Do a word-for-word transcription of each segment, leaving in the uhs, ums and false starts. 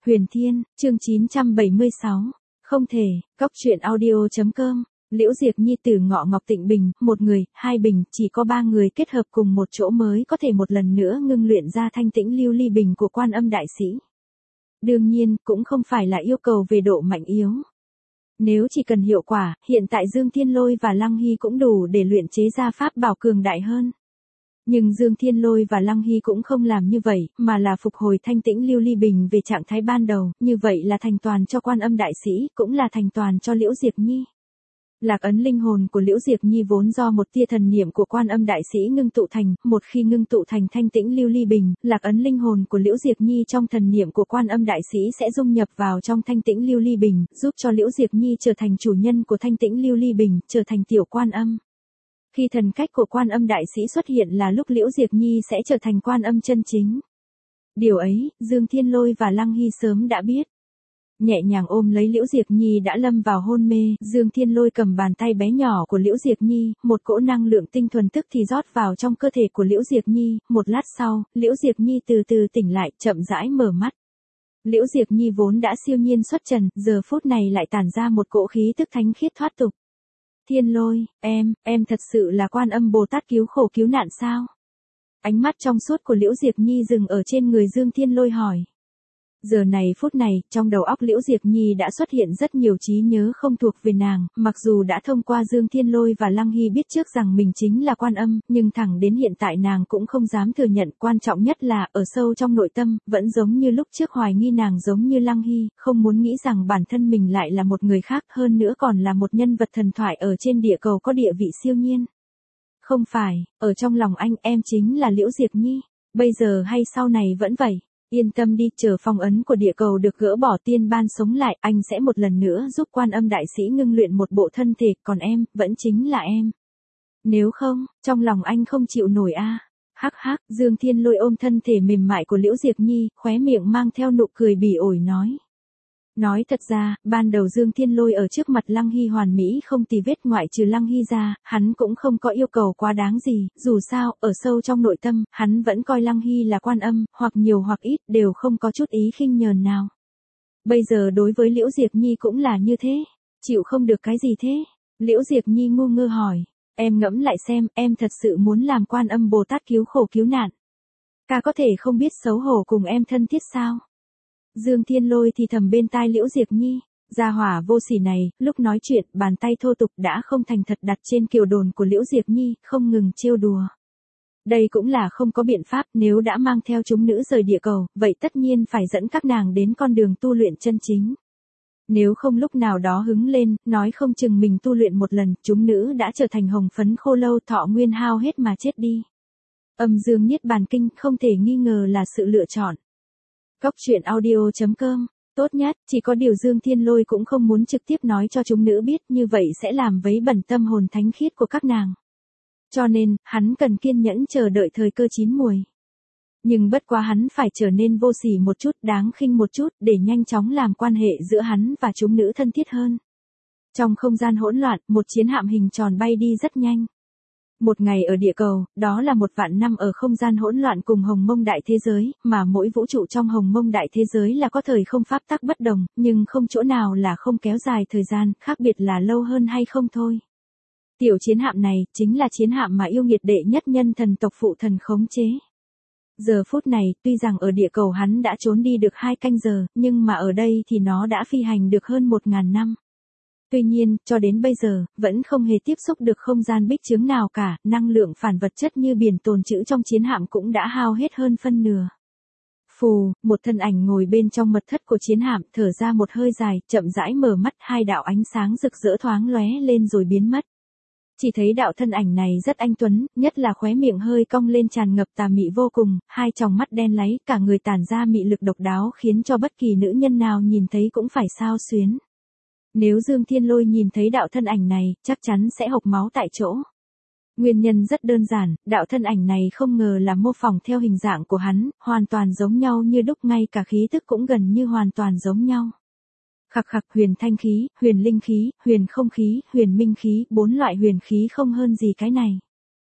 Huyền Thiên, chương chín trăm bảy mươi sáu. Không thể, Cóc truyện audio chấm com. Liễu Diệp Nhi từ Ngọ Ngọc Tịnh Bình, một người, hai bình, chỉ có ba người kết hợp cùng một chỗ mới có thể một lần nữa ngưng luyện ra thanh tĩnh lưu ly bình của Quan Âm đại sĩ. Đương nhiên, cũng không phải là yêu cầu về độ mạnh yếu. Nếu chỉ cần hiệu quả, hiện tại Dương Thiên Lôi và Lăng Hy cũng đủ để luyện chế ra pháp bảo cường đại hơn. Nhưng Dương Thiên Lôi và Lăng Hy cũng không làm như vậy, mà là phục hồi thanh tĩnh lưu ly bình về trạng thái ban đầu, như vậy là thành toàn cho Quan Âm đại sĩ, cũng là thành toàn cho Liễu Diệp Nhi. Lạc ấn linh hồn của Liễu Diệp Nhi vốn do một tia thần niệm của Quan Âm đại sĩ ngưng tụ thành, một khi ngưng tụ thành thanh tĩnh lưu ly bình, lạc ấn linh hồn của Liễu Diệp Nhi trong thần niệm của Quan Âm đại sĩ sẽ dung nhập vào trong thanh tĩnh lưu ly bình, giúp cho Liễu Diệp Nhi trở thành chủ nhân của thanh tĩnh lưu ly bình, trở thành tiểu Quan Âm. Khi thần cách của Quan Âm đại sĩ xuất hiện là lúc Liễu Diệp Nhi sẽ trở thành Quan Âm chân chính. Điều ấy, Dương Thiên Lôi và Lăng Hy sớm đã biết. Nhẹ nhàng ôm lấy Liễu Diệp Nhi đã lâm vào hôn mê, Dương Thiên Lôi cầm bàn tay bé nhỏ của Liễu Diệp Nhi, một cỗ năng lượng tinh thuần tức thì rót vào trong cơ thể của Liễu Diệp Nhi, một lát sau, Liễu Diệp Nhi từ từ tỉnh lại, chậm rãi mở mắt. Liễu Diệp Nhi vốn đã siêu nhiên xuất trần, giờ phút này lại tản ra một cỗ khí tức thánh khiết thoát tục. Thiên Lôi, em, em thật sự là Quan Âm Bồ Tát cứu khổ cứu nạn sao? Ánh mắt trong suốt của Liễu Diệp Nhi dừng ở trên người Dương Thiên Lôi hỏi. Giờ này phút này, trong đầu óc Liễu Diệp Nhi đã xuất hiện rất nhiều trí nhớ không thuộc về nàng, mặc dù đã thông qua Dương Thiên Lôi và Lăng Hy biết trước rằng mình chính là Quan Âm, nhưng thẳng đến hiện tại nàng cũng không dám thừa nhận, quan trọng nhất là, ở sâu trong nội tâm, vẫn giống như lúc trước hoài nghi nàng giống như Lăng Hy, không muốn nghĩ rằng bản thân mình lại là một người khác, hơn nữa còn là một nhân vật thần thoại ở trên địa cầu có địa vị siêu nhiên. Không phải, ở trong lòng anh em chính là Liễu Diệp Nhi, bây giờ hay sau này vẫn vậy. Yên tâm đi, chờ phong ấn của địa cầu được gỡ bỏ tiên ban sống lại, anh sẽ một lần nữa giúp Quan Âm đại sĩ ngưng luyện một bộ thân thể, còn em, vẫn chính là em. Nếu không, trong lòng anh không chịu nổi a. À. Hắc hắc, Dương Thiên Lôi ôm thân thể mềm mại của Liễu Diệp Nhi, khóe miệng mang theo nụ cười bỉ ổi nói. Nói thật ra, ban đầu Dương Thiên Lôi ở trước mặt Lăng Hy hoàn mỹ không tì vết, ngoại trừ Lăng Hy ra, hắn cũng không có yêu cầu quá đáng gì, dù sao, ở sâu trong nội tâm, hắn vẫn coi Lăng Hy là Quan Âm, hoặc nhiều hoặc ít, đều không có chút ý khinh nhờn nào. Bây giờ đối với Liễu Diệp Nhi cũng là như thế, chịu không được cái gì thế? Liễu Diệp Nhi ngu ngơ hỏi, em ngẫm lại xem, em thật sự muốn làm Quan Âm Bồ Tát cứu khổ cứu nạn. Ca có thể không biết xấu hổ cùng em thân thiết sao? Dương Thiên Lôi thì thầm bên tai Liễu Diệp Nhi, gia hỏa vô sỉ này, lúc nói chuyện, bàn tay thô tục đã không thành thật đặt trên kiều đồn của Liễu Diệp Nhi, không ngừng trêu đùa. Đây cũng là không có biện pháp, nếu đã mang theo chúng nữ rời địa cầu, vậy tất nhiên phải dẫn các nàng đến con đường tu luyện chân chính. Nếu không lúc nào đó hứng lên, nói không chừng mình tu luyện một lần, chúng nữ đã trở thành hồng phấn khô lâu, thọ nguyên hao hết mà chết đi. Âm dương niết bàn kinh không thể nghi ngờ là sự lựa chọn. Cóc truyện audio chấm com. Tốt nhất, chỉ có điều Dương Thiên Lôi cũng không muốn trực tiếp nói cho chúng nữ biết, như vậy sẽ làm vấy bẩn tâm hồn thánh khiết của các nàng. Cho nên, hắn cần kiên nhẫn chờ đợi thời cơ chín muồi. Nhưng bất quá hắn phải trở nên vô sỉ một chút, đáng khinh một chút, để nhanh chóng làm quan hệ giữa hắn và chúng nữ thân thiết hơn. Trong không gian hỗn loạn, một chiến hạm hình tròn bay đi rất nhanh. Một ngày ở địa cầu, đó là một vạn năm ở không gian hỗn loạn cùng Hồng Mông đại thế giới, mà mỗi vũ trụ trong Hồng Mông đại thế giới là có thời không pháp tắc bất đồng, nhưng không chỗ nào là không kéo dài thời gian, khác biệt là lâu hơn hay không thôi. Tiểu chiến hạm này, chính là chiến hạm mà yêu nghiệt đệ nhất nhân thần tộc phụ thần khống chế. Giờ phút này, tuy rằng ở địa cầu hắn đã trốn đi được hai canh giờ, nhưng mà ở đây thì nó đã phi hành được hơn một ngàn năm. Tuy nhiên, cho đến bây giờ, vẫn không hề tiếp xúc được không gian bích chướng nào cả, năng lượng phản vật chất như biển tồn trữ trong chiến hạm cũng đã hao hết hơn phân nửa. Phù, một thân ảnh ngồi bên trong mật thất của chiến hạm, thở ra một hơi dài, chậm rãi mở mắt, hai đạo ánh sáng rực rỡ thoáng lóe lên rồi biến mất. Chỉ thấy đạo thân ảnh này rất anh tuấn, nhất là khóe miệng hơi cong lên tràn ngập tà mị vô cùng, hai tròng mắt đen láy, cả người tản ra mị lực độc đáo khiến cho bất kỳ nữ nhân nào nhìn thấy cũng phải xao xuyến. Nếu Dương Thiên Lôi nhìn thấy đạo thân ảnh này, chắc chắn sẽ hộc máu tại chỗ. Nguyên nhân rất đơn giản, đạo thân ảnh này không ngờ là mô phỏng theo hình dạng của hắn, hoàn toàn giống nhau như đúc, ngay cả khí tức cũng gần như hoàn toàn giống nhau. Khặc khặc, huyền thanh khí, huyền linh khí, huyền không khí, huyền minh khí, bốn loại huyền khí không hơn gì cái này.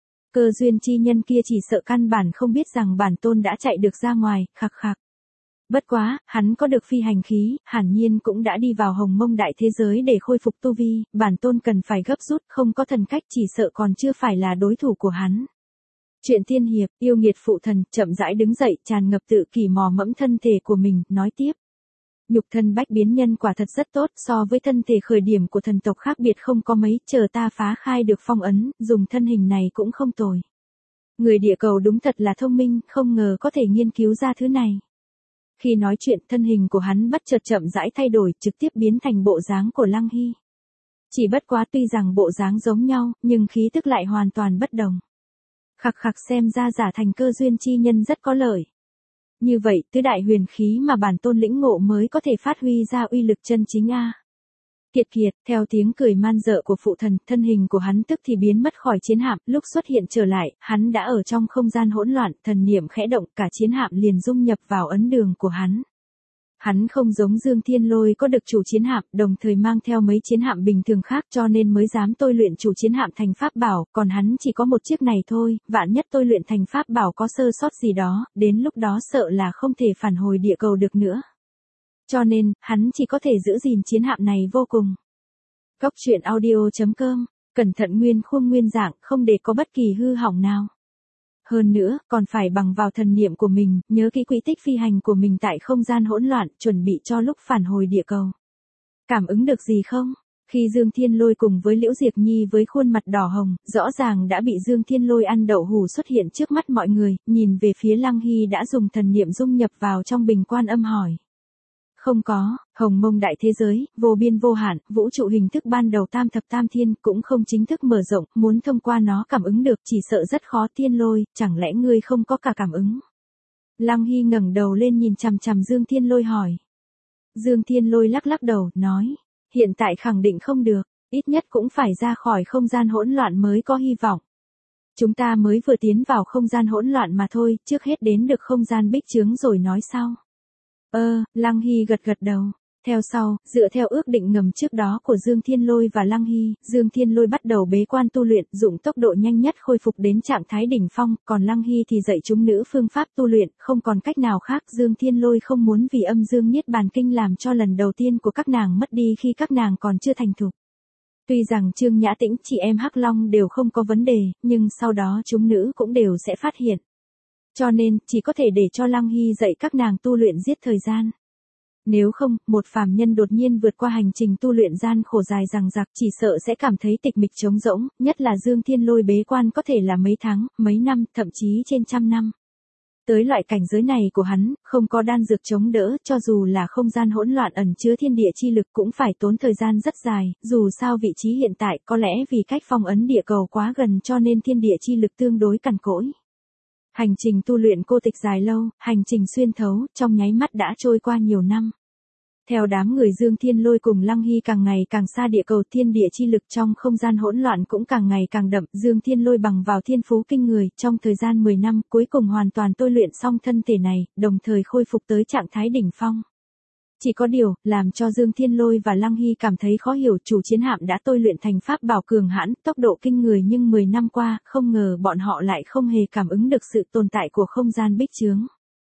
Cơ duyên chi nhân kia chỉ sợ căn bản không biết rằng bản tôn đã chạy được ra ngoài, khặc khặc. Bất quá, hắn có được phi hành khí, hẳn nhiên cũng đã đi vào hồng mông đại thế giới để khôi phục tu vi, bản tôn cần phải gấp rút, không có thần cách chỉ sợ còn chưa phải là đối thủ của hắn. Chuyện tiên hiệp, yêu nghiệt phụ thần, chậm rãi đứng dậy, tràn ngập tự kỷ mò mẫm thân thể của mình, nói tiếp. Nhục thân bách biến nhân quả thật rất tốt, so với thân thể khởi điểm của thần tộc khác biệt không có mấy, chờ ta phá khai được phong ấn, dùng thân hình này cũng không tồi. Người địa cầu đúng thật là thông minh, không ngờ có thể nghiên cứu ra thứ này. Khi nói chuyện, thân hình của hắn bất chợt chậm rãi thay đổi, trực tiếp biến thành bộ dáng của Lăng Hy. Chỉ bất quá tuy rằng bộ dáng giống nhau, nhưng khí tức lại hoàn toàn bất đồng. Khặc khặc xem ra giả thành cơ duyên chi nhân rất có lợi. Như vậy, tứ đại huyền khí mà bản tôn lĩnh ngộ mới có thể phát huy ra uy lực chân chính a. Kiệt kiệt, theo tiếng cười man dợ của phụ thần, thân hình của hắn tức thì biến mất khỏi chiến hạm, lúc xuất hiện trở lại, hắn đã ở trong không gian hỗn loạn, thần niệm khẽ động, cả chiến hạm liền dung nhập vào ấn đường của hắn. Hắn không giống Dương Thiên Lôi có được chủ chiến hạm, đồng thời mang theo mấy chiến hạm bình thường khác cho nên mới dám tôi luyện chủ chiến hạm thành pháp bảo, còn hắn chỉ có một chiếc này thôi, vạn nhất tôi luyện thành pháp bảo có sơ sót gì đó, đến lúc đó sợ là không thể phản hồi địa cầu được nữa. Cho nên, hắn chỉ có thể giữ gìn chiến hạm này vô cùng. Cóc truyện audio chấm com, cẩn thận nguyên khuôn nguyên dạng, không để có bất kỳ hư hỏng nào. Hơn nữa, còn phải bằng vào thần niệm của mình, nhớ kỹ quỹ tích phi hành của mình tại không gian hỗn loạn, chuẩn bị cho lúc phản hồi địa cầu. Cảm ứng được gì không? Khi Dương Thiên Lôi cùng với Liễu Diệp Nhi với khuôn mặt đỏ hồng, rõ ràng đã bị Dương Thiên Lôi ăn đậu hủ xuất hiện trước mắt mọi người, nhìn về phía Lăng Hy đã dùng thần niệm dung nhập vào trong bình quan âm hỏi. Không có, hồng mông đại thế giới, vô biên vô hạn, vũ trụ hình thức ban đầu tam thập tam thiên cũng không chính thức mở rộng, muốn thông qua nó cảm ứng được chỉ sợ rất khó. Thiên Lôi, chẳng lẽ ngươi không có cả cảm ứng? Lăng Hy ngẩng đầu lên nhìn chằm chằm Dương Thiên Lôi hỏi. Dương Thiên Lôi lắc lắc đầu, nói, hiện tại khẳng định không được, ít nhất cũng phải ra khỏi không gian hỗn loạn mới có hy vọng. Chúng ta mới vừa tiến vào không gian hỗn loạn mà thôi, trước hết đến được không gian bích chướng rồi nói sau. Ơ, Lăng Hy gật gật đầu. Theo sau, dựa theo ước định ngầm trước đó của Dương Thiên Lôi và Lăng Hy, Dương Thiên Lôi bắt đầu bế quan tu luyện, dụng tốc độ nhanh nhất khôi phục đến trạng thái đỉnh phong, còn Lăng Hy thì dạy chúng nữ phương pháp tu luyện, không còn cách nào khác. Dương Thiên Lôi không muốn vì âm dương niết bàn kinh làm cho lần đầu tiên của các nàng mất đi khi các nàng còn chưa thành thục. Tuy rằng Trương Nhã Tĩnh, chị em Hắc Long đều không có vấn đề, nhưng sau đó chúng nữ cũng đều sẽ phát hiện. Cho nên, chỉ có thể để cho Lăng Hy dạy các nàng tu luyện giết thời gian. Nếu không, một phàm nhân đột nhiên vượt qua hành trình tu luyện gian khổ dài dằng dặc chỉ sợ sẽ cảm thấy tịch mịch trống rỗng, nhất là Dương Thiên Lôi bế quan có thể là mấy tháng, mấy năm, thậm chí trên trăm năm. Tới loại cảnh giới này của hắn, không có đan dược chống đỡ, cho dù là không gian hỗn loạn ẩn chứa thiên địa chi lực cũng phải tốn thời gian rất dài, dù sao vị trí hiện tại có lẽ vì cách phong ấn địa cầu quá gần cho nên thiên địa chi lực tương đối cằn cỗi. Hành trình tu luyện cô tịch dài lâu, hành trình xuyên thấu, trong nháy mắt đã trôi qua nhiều năm. Theo đám người Dương Thiên Lôi cùng Lăng Hy càng ngày càng xa địa cầu, thiên địa chi lực trong không gian hỗn loạn cũng càng ngày càng đậm. Dương Thiên Lôi bằng vào thiên phú kinh người, trong thời gian mười năm, cuối cùng hoàn toàn tôi luyện xong thân thể này, đồng thời khôi phục tới trạng thái đỉnh phong. Chỉ có điều, làm cho Dương Thiên Lôi và Lăng Hy cảm thấy khó hiểu, chủ chiến hạm đã tôi luyện thành pháp bảo cường hãn, tốc độ kinh người nhưng mười năm qua, không ngờ bọn họ lại không hề cảm ứng được sự tồn tại của không gian bích chướng.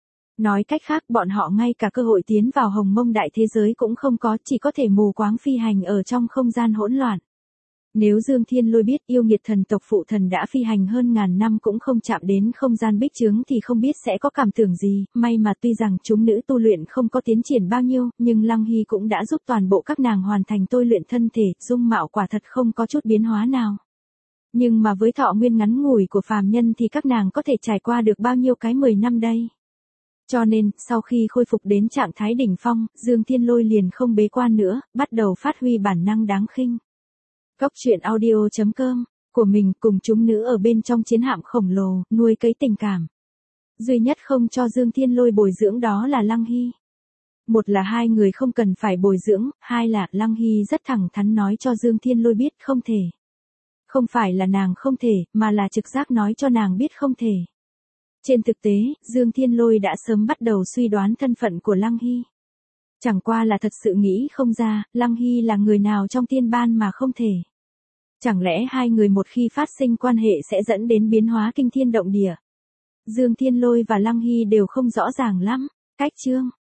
Nói cách khác, bọn họ ngay cả cơ hội tiến vào hồng mông đại thế giới cũng không có, chỉ có thể mù quáng phi hành ở trong không gian hỗn loạn. Nếu Dương Thiên Lôi biết yêu nghiệt thần tộc phụ thần đã phi hành hơn ngàn năm cũng không chạm đến không gian bích chướng thì không biết sẽ có cảm tưởng gì, may mà tuy rằng chúng nữ tu luyện không có tiến triển bao nhiêu, nhưng Lăng Hy cũng đã giúp toàn bộ các nàng hoàn thành tôi luyện thân thể, dung mạo quả thật không có chút biến hóa nào. Nhưng mà với thọ nguyên ngắn ngủi của phàm nhân thì các nàng có thể trải qua được bao nhiêu cái mười năm đây. Cho nên, sau khi khôi phục đến trạng thái đỉnh phong, Dương Thiên Lôi liền không bế quan nữa, bắt đầu phát huy bản năng đáng khinh. Cóc truyện audio chấm com, của mình cùng chúng nữ ở bên trong chiến hạm khổng lồ, nuôi cấy tình cảm. Duy nhất không cho Dương Thiên Lôi bồi dưỡng đó là Lăng Hy. Một là hai người không cần phải bồi dưỡng, hai là Lăng Hy rất thẳng thắn nói cho Dương Thiên Lôi biết không thể. Không phải là nàng không thể, mà là trực giác nói cho nàng biết không thể. Trên thực tế, Dương Thiên Lôi đã sớm bắt đầu suy đoán thân phận của Lăng Hy. Chẳng qua là thật sự nghĩ không ra, Lăng Hy là người nào trong tiên ban mà không thể. Chẳng lẽ hai người một khi phát sinh quan hệ sẽ dẫn đến biến hóa kinh thiên động địa. Dương Thiên Lôi và Lăng Hy đều không rõ ràng lắm. Cách chương